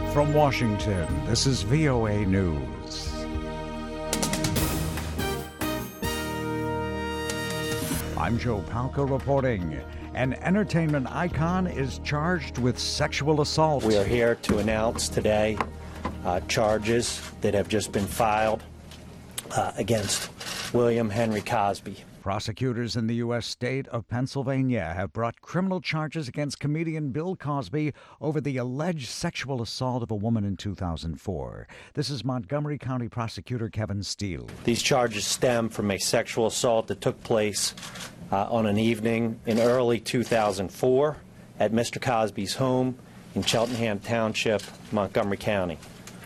From Washington, this is VOA News. I'm Joe Palca reporting. An entertainment icon is charged with sexual assault. We are here to announce today charges that have just been filed against William Henry Cosby. Prosecutors in the U.S. state of Pennsylvania have brought criminal charges against comedian Bill Cosby over the alleged sexual assault of a woman in 2004. This is Montgomery County Prosecutor Kevin Steele. These charges stem from a sexual assault that took place on an evening in early 2004 at Mr. Cosby's home in Cheltenham Township, Montgomery County.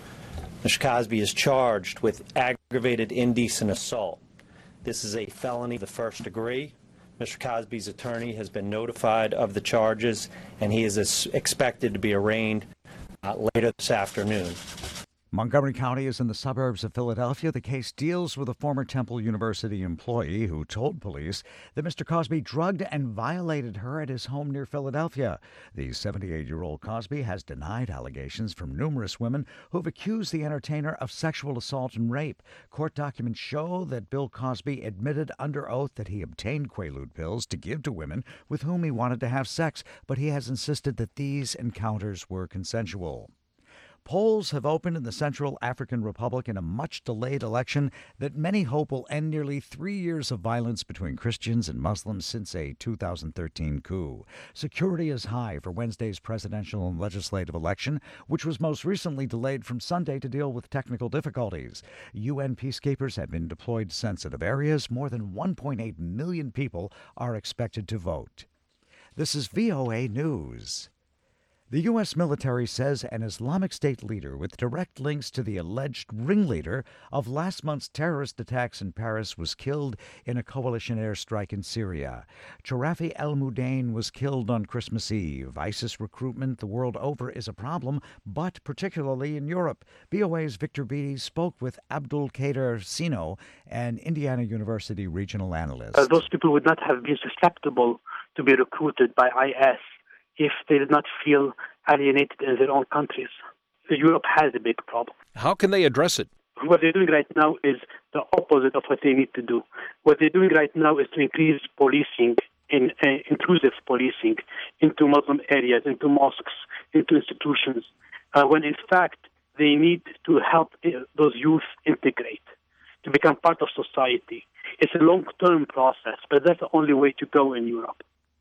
Mr. Cosby is charged with aggravated indecent assault. This is a felony of the first degree. Mr. Cosby's attorney has been notified of the charges, and he is expected to be arraigned later this afternoon. Montgomery County is in the suburbs of Philadelphia. The case deals with a former Temple University employee who told police that Mr. Cosby drugged and violated her at his home near Philadelphia. The 78-year-old Cosby has denied allegations from numerous women who have accused the entertainer of sexual assault and rape. Court documents show that Bill Cosby admitted under oath that he obtained Quaalude pills to give to women with whom he wanted to have sex, but he has insisted that these encounters were consensual. Polls have opened in the Central African Republic in a much-delayed election that many hope will end nearly 3 years of violence between Christians and Muslims since a 2013 coup. Security is high for Wednesday's presidential and legislative election, which was most recently delayed from Sunday to deal with technical difficulties. UN peacekeepers have been deployed to sensitive areas. More than 1.8 million people are expected to vote. This is VOA News. The U.S. military says an Islamic State leader with direct links to the alleged ringleader of last month's terrorist attacks in Paris was killed in a coalition airstrike in Syria. Charafi El-Moudain was killed on Christmas Eve. ISIS recruitment the world over is a problem, but particularly in Europe. VOA's Victor Beattie spoke with Abdul Qader Sino, an Indiana University regional analyst. Those people would not have been susceptible to be recruited by IS if they did not feel alienated in their own countries. Europe has a big problem. How can they address it? What they're doing right now is the opposite of what they need to do. What they're doing right now is to increase policing, intrusive policing, into Muslim areas, into mosques, into institutions, when in fact they need to help those youth integrate, to become part of society. It's a long-term process, but that's the only way to go in Europe.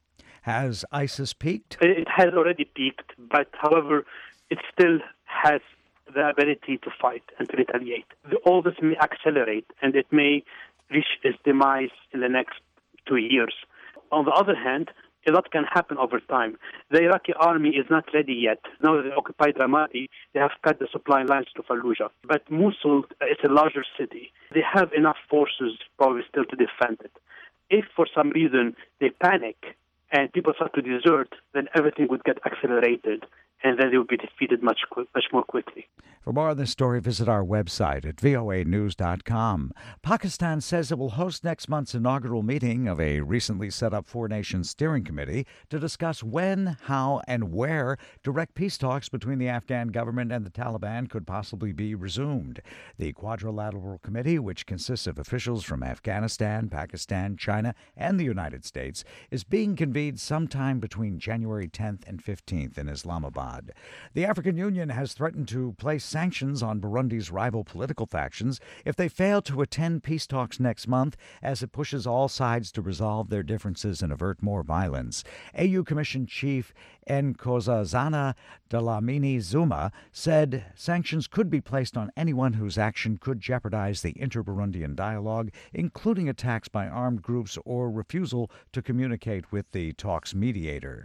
Has ISIS peaked? It has already peaked, but however, it still has the ability to fight and to retaliate. All this may accelerate, and it may reach its demise in the next 2 years. On the other hand, a lot can happen over time. The Iraqi army is not ready yet. Now that they occupied Ramadi, they have cut the supply lines to Fallujah. But Mosul is a larger city. They have enough forces probably still to defend it. If for some reason they panic and people start to desert, then everything would get accelerated, and then they would be defeated much more quickly. For more on this story, visit our website at voanews.com. Pakistan says it will host next month's inaugural meeting of a recently set up four-nation steering committee to discuss when, how, and where direct peace talks between the Afghan government and the Taliban could possibly be resumed. The Quadrilateral Committee, which consists of officials from Afghanistan, Pakistan, China, and the United States, is being convened sometime between January 10th and 15th in Islamabad. The African Union has threatened to place sanctions on Burundi's rival political factions if they fail to attend peace talks next month, as it pushes all sides to resolve their differences and avert more violence. AU Commission Chief Nkosazana Dlamini Zuma said sanctions could be placed on anyone whose action could jeopardize the inter-Burundian dialogue, including attacks by armed groups or refusal to communicate with the talks mediator.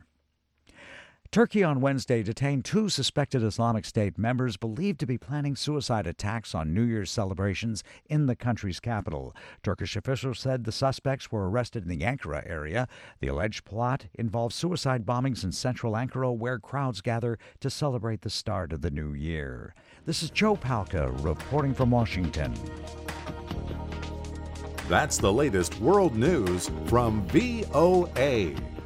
Turkey on Wednesday detained two suspected Islamic State members believed to be planning suicide attacks on New Year's celebrations in the country's capital. Turkish officials said the suspects were arrested in the Ankara area. The alleged plot involves suicide bombings in central Ankara, where crowds gather to celebrate the start of the new year. This is Joe Palca reporting from Washington. That's the latest world news from VOA.